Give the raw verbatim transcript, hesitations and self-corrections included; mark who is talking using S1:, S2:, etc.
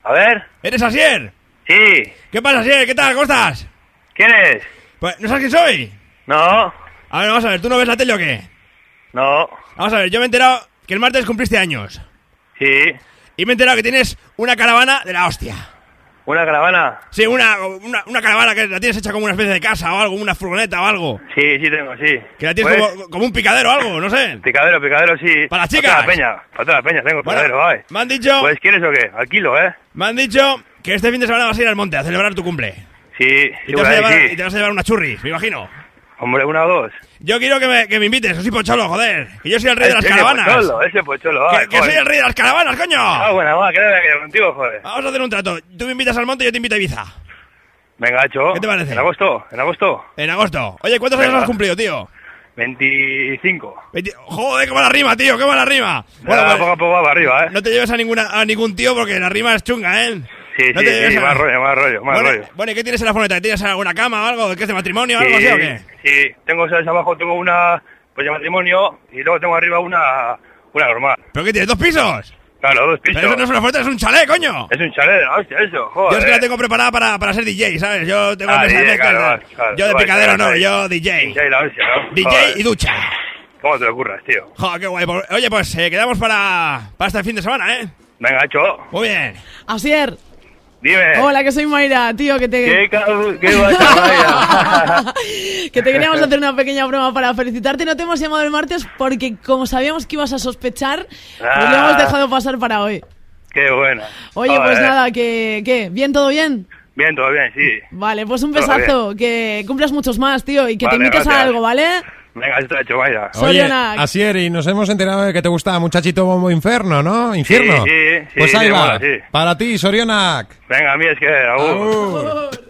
S1: A ver.
S2: ¿Eres Asier?
S1: Sí.
S2: ¿Qué pasa, Asier? ¿Qué tal? ¿Cómo estás?
S1: ¿Quién es?
S2: Pues, ¿no sabes quién soy?
S1: No.
S2: A ver, vamos a ver, ¿tú no ves la tele o qué?
S1: No.
S2: Vamos a ver, yo me he enterado que el martes cumpliste años.
S1: Sí.
S2: Y me he enterado que tienes una caravana de la hostia.
S1: ¿Una caravana?
S2: Sí, una, una, una caravana que la tienes hecha como una especie de casa o algo, una furgoneta o algo.
S1: Sí, sí tengo, sí.
S2: Que la tienes
S1: Pues,
S2: como, como un picadero o algo, no sé.
S1: Picadero, picadero, sí.
S2: ¿Para las chicas?
S1: Para toda la peña, para toda la peña tengo
S2: Bueno,
S1: picadero, vale.
S2: me han dicho...
S1: Pues, ¿quieres o qué? Alquilo, ¿eh?
S2: Me han dicho que este fin de semana vas a ir al monte a celebrar tu cumple.
S1: Sí,
S2: Y
S1: sí,
S2: te, vas a
S1: por ahí,
S2: llevar,
S1: sí.
S2: y te vas a llevar unas churris, me imagino.
S1: Hombre, una o dos.
S2: Yo quiero que me, que me invites, soy Pocholo, joder. Que yo soy el rey de las
S1: Ese
S2: caravanas.
S1: Pocholo, ese pocholo,
S2: Que,
S1: vale,
S2: que soy el rey de las caravanas, coño.
S1: Ah, bueno, va, que no me quedo contigo, joder.
S2: Vamos a hacer un trato. Tú me invitas al monte y yo te invito a Ibiza.
S1: Venga, hecho.
S2: ¿Qué te parece?
S1: ¿En agosto? ¿En agosto?
S2: En agosto. Oye, ¿cuántos
S1: Venga.
S2: años has cumplido, tío?
S1: veinticinco.
S2: veinte Joder, qué mala rima, tío, qué mala rima.
S1: Bueno,
S2: pues,
S1: poco a poco va para arriba, ¿eh?
S2: no te lleves a ninguna a ningún tío porque la rima es chunga, ¿eh?
S1: Sí,
S2: No
S1: sí,
S2: te lleves
S1: sí,
S2: a-
S1: más rollo, más rollo, más
S2: bueno,
S1: rollo.
S2: bueno, ¿y qué tienes en la furgoneta? ¿Tienes alguna cama o algo? ¿Qué es de matrimonio o algo
S1: Sí,
S2: así o qué?
S1: sí, tengo, ¿sabes? Abajo tengo una, pues de matrimonio, y luego tengo arriba una, una normal.
S2: ¿Pero qué tienes? ¿Dos pisos?
S1: Claro, dos pisos.
S2: Pero eso no es una furgoneta, es un chalet, coño.
S1: Es un chalet de la hostia, eso, joder.
S2: Yo es que la tengo preparada para, para ser D J, ¿sabes? Yo tengo
S1: Ah,
S2: mesa de
S1: D J,
S2: mezclas,
S1: claro,
S2: ¿sabes?
S1: claro,
S2: Yo de
S1: vale,
S2: picadero
S1: claro,
S2: no,
S1: vale.
S2: yo D J.
S1: D J la hostia, ¿no?
S2: D J
S1: Joder.
S2: y ducha.
S1: ¿Cómo te lo ocurras, tío?
S2: Joder, qué guay. Pues, oye, pues eh, quedamos para, para este fin de semana, ¿eh?
S1: Venga, hecho.
S2: Muy bien.
S3: Asier,
S1: Dime.
S3: hola, que soy Mayra, tío, que te...
S1: ¿Qué, cabrón? ¿Qué vas a
S3: que te queríamos hacer una pequeña broma para felicitarte. No te hemos llamado el martes porque como sabíamos que ibas a sospechar, pues lo
S1: Ah.
S3: hemos dejado pasar para hoy.
S1: Qué buena.
S3: Oye, pues
S1: Joder.
S3: nada, que... ¿Qué? ¿Bien, todo bien?
S1: Bien, todo bien, sí.
S3: Vale, pues un
S1: Todo
S3: besazo, que cumplas muchos más, tío, y que
S1: Vale,
S3: te invites a
S1: gracias.
S3: algo, ¿vale?
S1: Venga, esto hecho, vaya.
S3: Soy
S4: Oye,
S3: una-
S4: Asier, y nos hemos enterado de que te gusta Muchachito Bombo Inferno, ¿no? Infierno.
S1: sí, sí,
S4: Pues
S1: sí,
S4: ahí
S1: me
S4: va.
S1: mola, sí.
S4: Para ti, Sorionak.
S1: Venga, a mí es que... agur.
S4: Agur.
S3: Por-